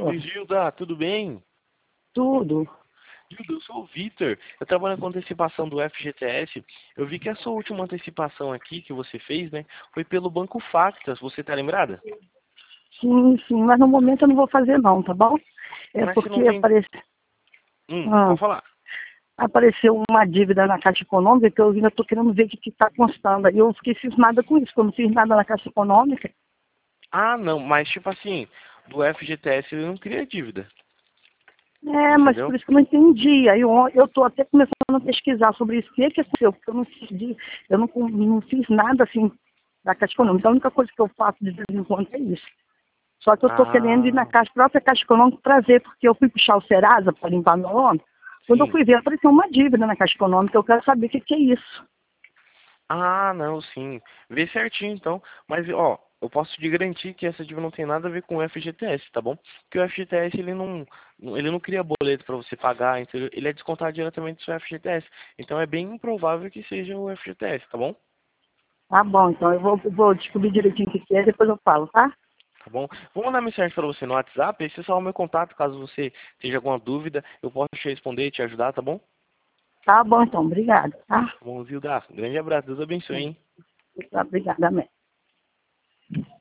Oi, Gilda, tudo bem? Tudo. Gilda, eu sou o Vitor. Eu trabalho com antecipação do FGTS. Eu vi que a sua última antecipação aqui que você fez, né, foi pelo Banco Factas. Você tá lembrada? Sim, sim, mas no momento eu não vou fazer não, tá bom? É Mas se não porque tem... ah, pode falar. apareceu uma dívida na Caixa Econômica que eu ainda estou querendo ver o que está constando. E eu fiquei cismada com isso, porque eu não fiz nada na Caixa Econômica. Ah, não, mas tipo assim, do FGTS ele não cria dívida, É, mas entendeu? por isso que eu não entendi. Aí eu estou até começando a pesquisar sobre isso. O que é que aconteceu? Porque eu não fiz nada assim da Caixa Econômica. Então, a única coisa que eu faço de vez em quando é isso. Só que eu estou querendo ir na Ah, própria Caixa Econômica para ver, porque eu fui puxar o Serasa para limpar meu nome. Quando eu sim. fui ver, apareceu uma dívida na Caixa Econômica. Eu quero saber o que é isso. Ah, não, sim. Vê certinho então. Mas, ó, eu posso te garantir que essa dívida não tem nada a ver com o FGTS, tá bom? Porque o FGTS ele não cria boleto para você pagar, entendeu? Ele é descontado diretamente do seu FGTS. Então é bem improvável que seja o FGTS, tá bom? Tá bom, então eu vou descobrir direitinho o que é, depois eu falo, tá? Tá bom? Vou mandar mensagem para você no WhatsApp, aí você salva o meu contato, caso você tenha alguma dúvida, eu posso te responder, te ajudar, tá bom? Tá bom, então. Obrigada, tá? Tá bom, Zilda. Grande abraço, Deus abençoe, hein? Obrigada, amém.